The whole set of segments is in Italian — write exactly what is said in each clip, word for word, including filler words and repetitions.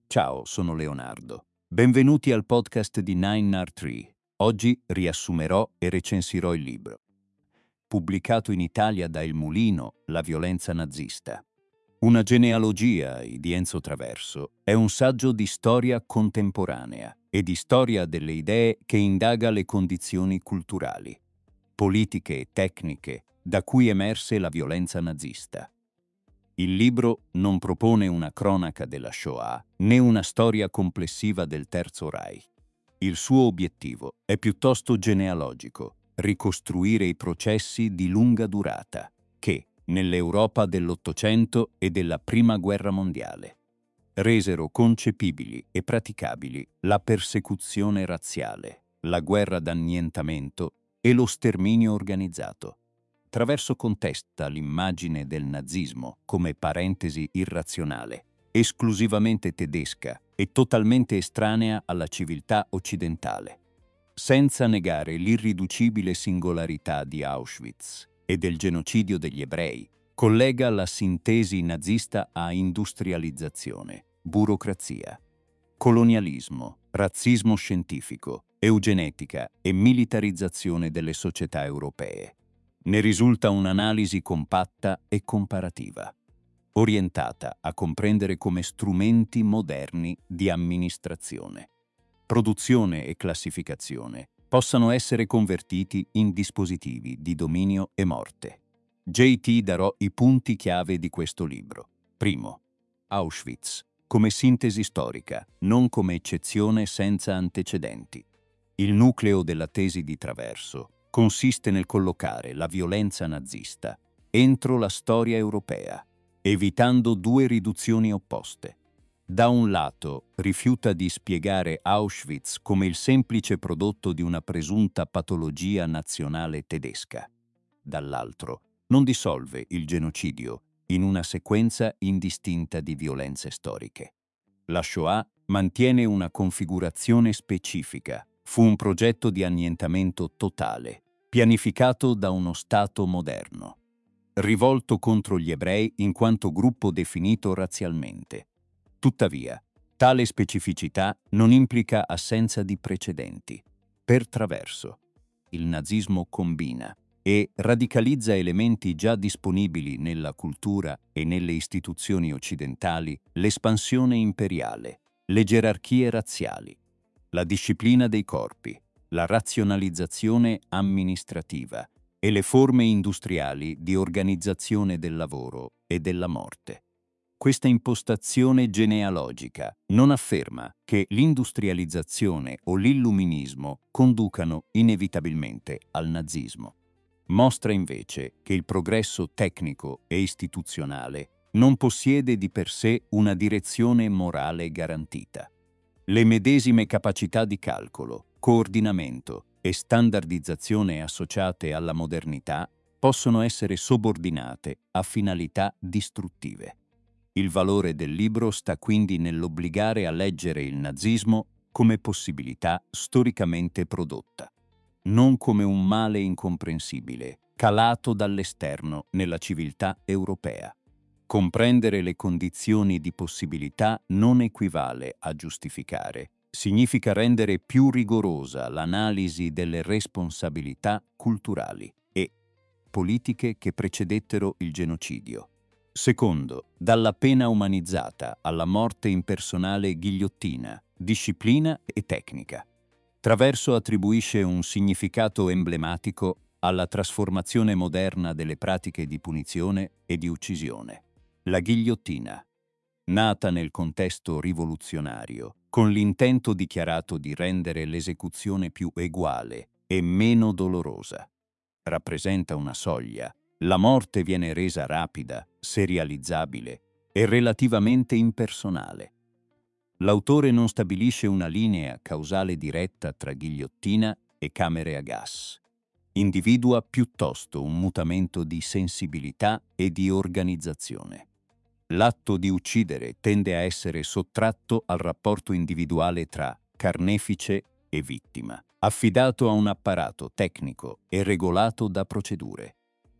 Ciao, sono Leonardo. Benvenuti al podcast di Nine R tre. Oggi riassumerò e recensirò il libro. Pubblicato in Italia da Il Mulino, La violenza nazista. Una genealogia di Enzo Traverso è un saggio di storia contemporanea e di storia delle idee che indaga le condizioni culturali, politiche e tecniche da cui emerse la violenza nazista. Il libro non propone una cronaca della Shoah né una storia complessiva del Terzo Reich. Il suo obiettivo è piuttosto genealogico, ricostruire i processi di lunga durata che, nell'Europa dell'Ottocento e della Prima Guerra Mondiale, resero concepibili e praticabili la persecuzione razziale, la guerra d'annientamento e lo sterminio organizzato. Traverso contesta l'immagine del nazismo come parentesi irrazionale, esclusivamente tedesca e totalmente estranea alla civiltà occidentale, senza negare l'irriducibile singolarità di Auschwitz e del genocidio degli ebrei. Collega la sintesi nazista a industrializzazione, burocrazia, colonialismo, razzismo scientifico, eugenetica e militarizzazione delle società europee. Ne risulta un'analisi compatta e comparativa, orientata a comprendere come strumenti moderni di amministrazione, produzione e classificazione possano essere convertiti in dispositivi di dominio e morte. J T darò i punti chiave di questo libro. Primo, Auschwitz, come sintesi storica, non come eccezione senza antecedenti. Il nucleo della tesi di Traverso consiste nel collocare la violenza nazista entro la storia europea, evitando due riduzioni opposte. Da un lato, rifiuta di spiegare Auschwitz come il semplice prodotto di una presunta patologia nazionale tedesca. Dall'altro, non dissolve il genocidio in una sequenza indistinta di violenze storiche. La Shoah mantiene una configurazione specifica. Fu un progetto di annientamento totale, pianificato da uno Stato moderno, rivolto contro gli ebrei in quanto gruppo definito razzialmente. Tuttavia, tale specificità non implica assenza di precedenti. Per Traverso, il nazismo combina e radicalizza elementi già disponibili nella cultura e nelle istituzioni occidentali, l'espansione imperiale, le gerarchie razziali, la disciplina dei corpi, la razionalizzazione amministrativa e le forme industriali di organizzazione del lavoro e della morte. Questa impostazione genealogica non afferma che l'industrializzazione o l'illuminismo conducano inevitabilmente al nazismo. Mostra invece che il progresso tecnico e istituzionale non possiede di per sé una direzione morale garantita. Le medesime capacità di calcolo, coordinamento e standardizzazione associate alla modernità possono essere subordinate a finalità distruttive. Il valore del libro sta quindi nell'obbligare a leggere il nazismo come possibilità storicamente prodotta, non come un male incomprensibile, calato dall'esterno nella civiltà europea. Comprendere le condizioni di possibilità non equivale a giustificare, significa rendere più rigorosa l'analisi delle responsabilità culturali e politiche che precedettero il genocidio. Secondo, dalla pena umanizzata alla morte impersonale ghigliottina, disciplina e tecnica. Traverso attribuisce un significato emblematico alla trasformazione moderna delle pratiche di punizione e di uccisione. La ghigliottina, nata nel contesto rivoluzionario, con l'intento dichiarato di rendere l'esecuzione più eguale e meno dolorosa, rappresenta una soglia. La morte viene resa rapida, serializzabile e relativamente impersonale. L'autore non stabilisce una linea causale diretta tra ghigliottina e camere a gas. Individua piuttosto un mutamento di sensibilità e di organizzazione. L'atto di uccidere tende a essere sottratto al rapporto individuale tra carnefice e vittima, affidato a un apparato tecnico e regolato da procedure.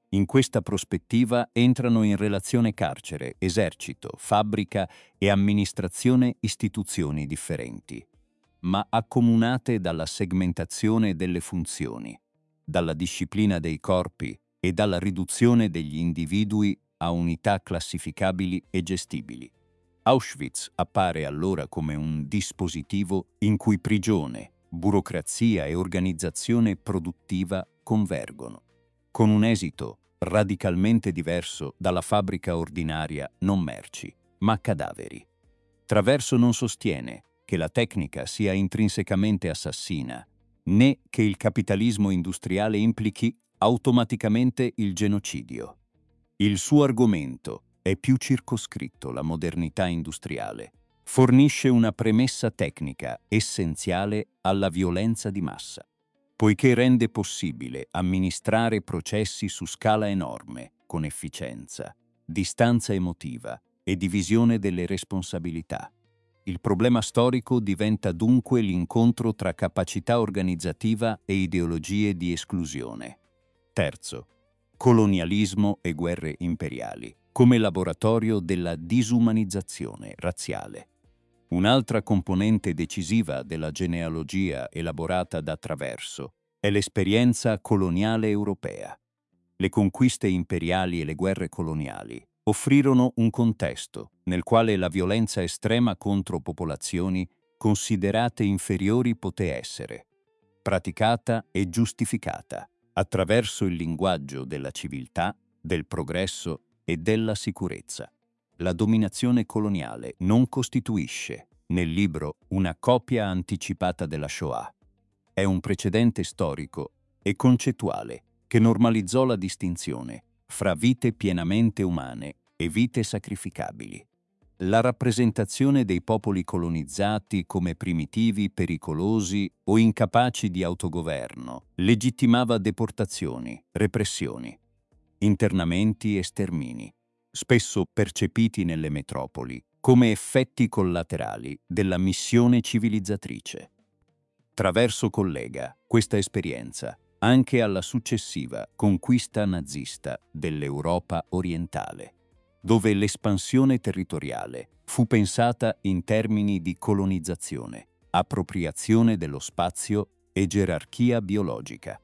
In questa prospettiva entrano in relazione carcere, esercito, fabbrica e amministrazione istituzioni differenti, ma accomunate dalla segmentazione delle funzioni, dalla disciplina dei corpi e dalla riduzione degli individui a unità classificabili e gestibili. Auschwitz appare allora come un dispositivo in cui prigione, burocrazia e organizzazione produttiva convergono, con un esito radicalmente diverso dalla fabbrica ordinaria non merci, ma cadaveri. Traverso non sostiene che la tecnica sia intrinsecamente assassina, né che il capitalismo industriale implichi automaticamente il genocidio. Il suo argomento è più circoscritto: la modernità industriale fornisce una premessa tecnica essenziale alla violenza di massa, poiché rende possibile amministrare processi su scala enorme, con efficienza, distanza emotiva e divisione delle responsabilità. Il problema storico diventa dunque l'incontro tra capacità organizzativa e ideologie di esclusione. Terzo, colonialismo e guerre imperiali, come laboratorio della disumanizzazione razziale. Un'altra componente decisiva della genealogia elaborata da Traverso è l'esperienza coloniale europea. Le conquiste imperiali e le guerre coloniali offrirono un contesto nel quale la violenza estrema contro popolazioni considerate inferiori poté essere praticata e giustificata attraverso il linguaggio della civiltà, del progresso e della sicurezza. La dominazione coloniale non costituisce, nel libro, una copia anticipata della Shoah. È un precedente storico e concettuale che normalizzò la distinzione fra vite pienamente umane e vite sacrificabili. La rappresentazione dei popoli colonizzati come primitivi, pericolosi o incapaci di autogoverno legittimava deportazioni, repressioni, internamenti e stermini, spesso percepiti nelle metropoli come effetti collaterali della missione civilizzatrice. Traverso collega questa esperienza anche alla successiva conquista nazista dell'Europa orientale, dove l'espansione territoriale fu pensata in termini di colonizzazione, appropriazione dello spazio e gerarchia biologica.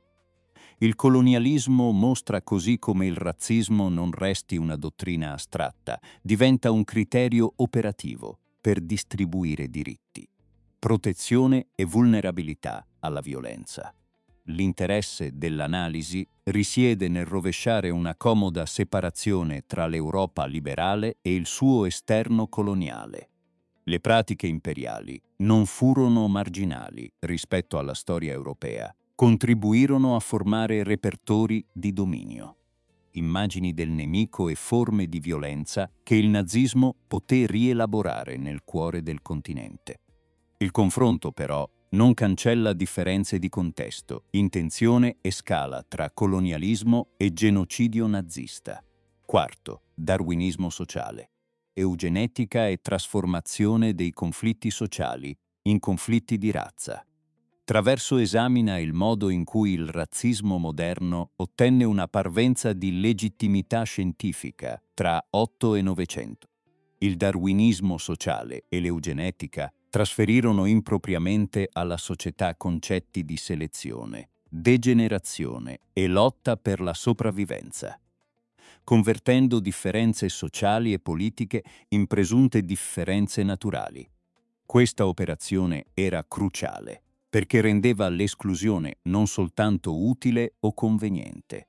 Il colonialismo mostra così come il razzismo non resti una dottrina astratta, diventa un criterio operativo per distribuire diritti, protezione e vulnerabilità alla violenza. L'interesse dell'analisi risiede nel rovesciare una comoda separazione tra l'Europa liberale e il suo esterno coloniale. Le pratiche imperiali non furono marginali rispetto alla storia europea, contribuirono a formare repertori di dominio, immagini del nemico e forme di violenza che il nazismo poté rielaborare nel cuore del continente. Il confronto, però, non cancella differenze di contesto, intenzione e scala tra colonialismo e genocidio nazista. Quarto, darwinismo sociale. Eugenetica e trasformazione dei conflitti sociali in conflitti di razza. Traverso esamina il modo in cui il razzismo moderno ottenne una parvenza di legittimità scientifica tra Otto e Novecento. Il darwinismo sociale e l'eugenetica trasferirono impropriamente alla società concetti di selezione, degenerazione e lotta per la sopravvivenza, convertendo differenze sociali e politiche in presunte differenze naturali. Questa operazione era cruciale, perché rendeva l'esclusione non soltanto utile o conveniente,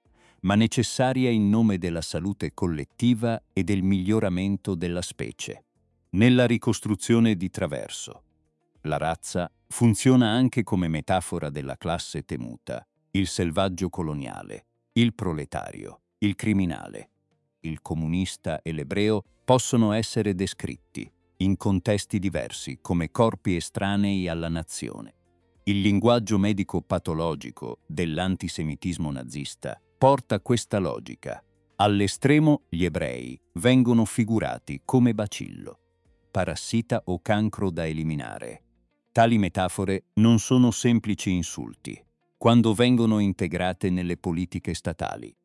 ma necessaria in nome della salute collettiva e del miglioramento della specie. Nella ricostruzione di Traverso, la razza funziona anche come metafora della classe temuta, il selvaggio coloniale, il proletario, il criminale. Il comunista e l'ebreo possono essere descritti, in contesti diversi, come corpi estranei alla nazione. Il linguaggio medico-patologico dell'antisemitismo nazista porta questa logica. All'estremo, gli ebrei vengono figurati come bacillo, parassita o cancro da eliminare. Tali metafore non sono semplici insulti, quando vengono integrate nelle politiche statali.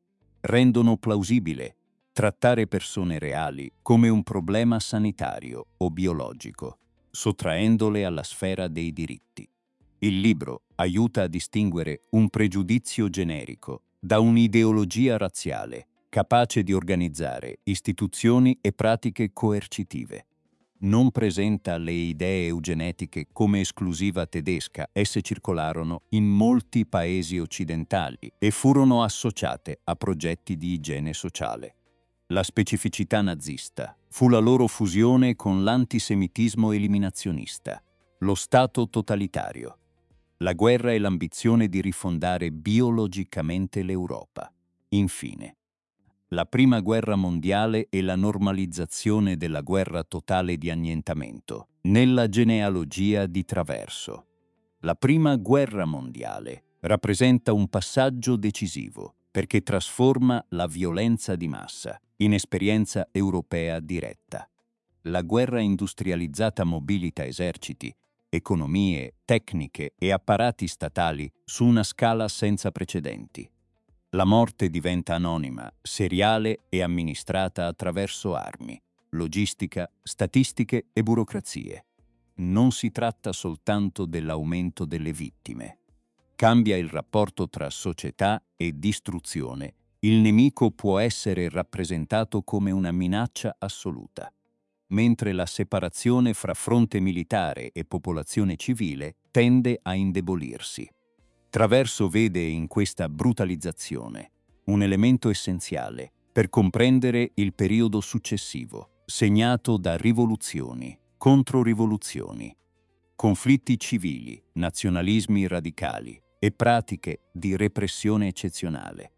rendono plausibile trattare persone reali come un problema sanitario o biologico, sottraendole alla sfera dei diritti. Il libro aiuta a distinguere un pregiudizio generico da un'ideologia razziale capace di organizzare istituzioni e pratiche coercitive. Non presenta le idee eugenetiche come esclusiva tedesca, esse circolarono in molti paesi occidentali e furono associate a progetti di igiene sociale. La specificità nazista fu la loro fusione con l'antisemitismo eliminazionista, lo Stato totalitario, la guerra e l'ambizione di rifondare biologicamente l'Europa. Infine, la Prima Guerra Mondiale e la normalizzazione della guerra totale di annientamento, nella genealogia di Traverso. La Prima Guerra Mondiale rappresenta un passaggio decisivo perché trasforma la violenza di massa in esperienza europea diretta. La guerra industrializzata mobilita eserciti, economie, tecniche e apparati statali su una scala senza precedenti. La morte diventa anonima, seriale e amministrata attraverso armi, logistica, statistiche e burocrazie. Non si tratta soltanto dell'aumento delle vittime. Cambia il rapporto tra società e distruzione. Il nemico può essere rappresentato come una minaccia assoluta, mentre la separazione fra fronte militare e popolazione civile tende a indebolirsi. Traverso vede in questa brutalizzazione un elemento essenziale per comprendere il periodo successivo, segnato da rivoluzioni, controrivoluzioni, conflitti civili, nazionalismi radicali e pratiche di repressione eccezionale.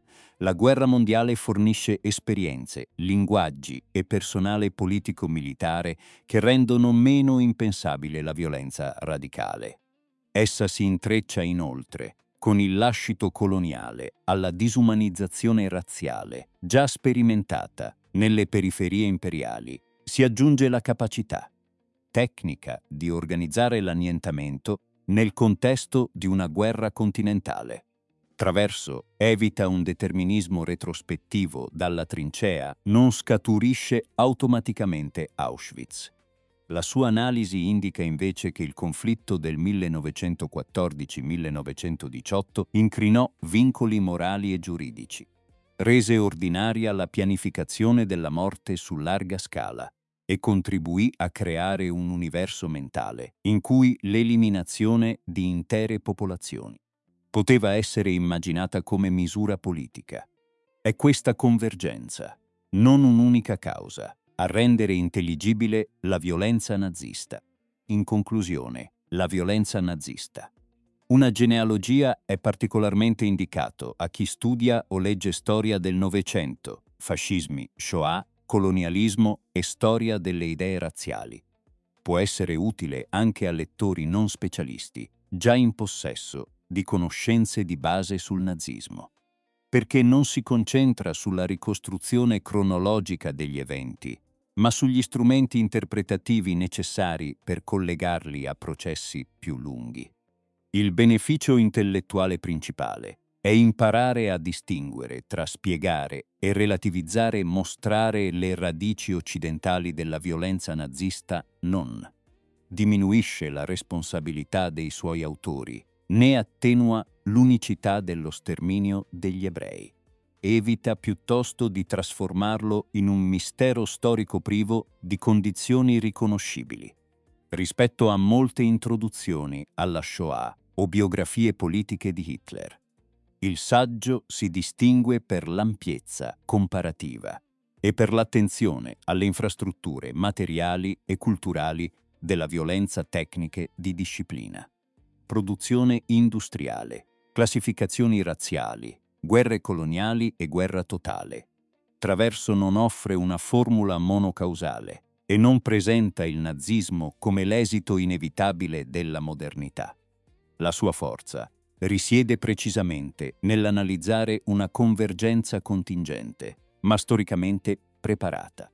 La guerra mondiale fornisce esperienze, linguaggi e personale politico-militare che rendono meno impensabile la violenza radicale. Essa si intreccia inoltre con il lascito coloniale alla disumanizzazione razziale, già sperimentata nelle periferie imperiali. Si aggiunge la capacità tecnica di organizzare l'annientamento nel contesto di una guerra continentale. Traverso evita un determinismo retrospettivo dalla trincea, non scaturisce automaticamente Auschwitz. La sua analisi indica invece che il conflitto del millenovecentoquattordici millenovecentodiciotto incrinò vincoli morali e giuridici, rese ordinaria la pianificazione della morte su larga scala e contribuì a creare un universo mentale in cui l'eliminazione di intere popolazioni poteva essere immaginata come misura politica. È questa convergenza, non un'unica causa, a rendere intelligibile la violenza nazista. In conclusione, la violenza nazista. Una genealogia è particolarmente indicato a chi studia o legge storia del Novecento, fascismi, Shoah, colonialismo e storia delle idee razziali. Può essere utile anche a lettori non specialisti, già in possesso di conoscenze di base sul nazismo, perché non si concentra sulla ricostruzione cronologica degli eventi, ma sugli strumenti interpretativi necessari per collegarli a processi più lunghi. Il beneficio intellettuale principale è imparare a distinguere tra spiegare e relativizzare e mostrare le radici occidentali della violenza nazista. Non diminuisce la responsabilità dei suoi autori, né attenua l'unicità dello sterminio degli ebrei. Evita piuttosto di trasformarlo in un mistero storico privo di condizioni riconoscibili. Rispetto a molte introduzioni alla Shoah o biografie politiche di Hitler, il saggio si distingue per l'ampiezza comparativa e per l'attenzione alle infrastrutture materiali e culturali della violenza tecniche di disciplina. Produzione industriale, classificazioni razziali, guerre coloniali e guerra totale. Traverso non offre una formula monocausale e non presenta il nazismo come l'esito inevitabile della modernità. La sua forza risiede precisamente nell'analizzare una convergenza contingente, ma storicamente preparata.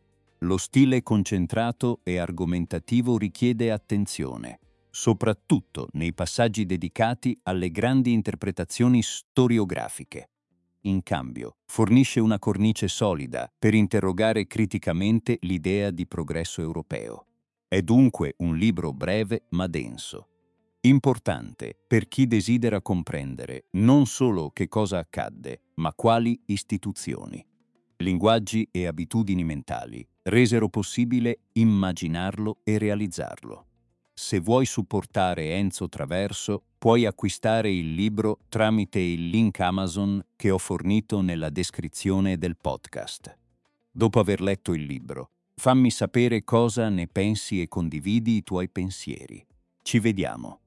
Lo stile concentrato e argomentativo richiede attenzione, soprattutto nei passaggi dedicati alle grandi interpretazioni storiografiche. in cambio, fornisce una cornice solida per interrogare criticamente l'idea di progresso europeo. È dunque un libro breve ma denso. Importante per chi desidera comprendere non solo che cosa accadde, ma quali istituzioni, linguaggi e abitudini mentali resero possibile immaginarlo e realizzarlo. Se vuoi supportare Enzo Traverso, puoi acquistare il libro tramite il link Amazon che ho fornito nella descrizione del podcast. Dopo aver letto il libro, fammi sapere cosa ne pensi e condividi i tuoi pensieri. Ci vediamo.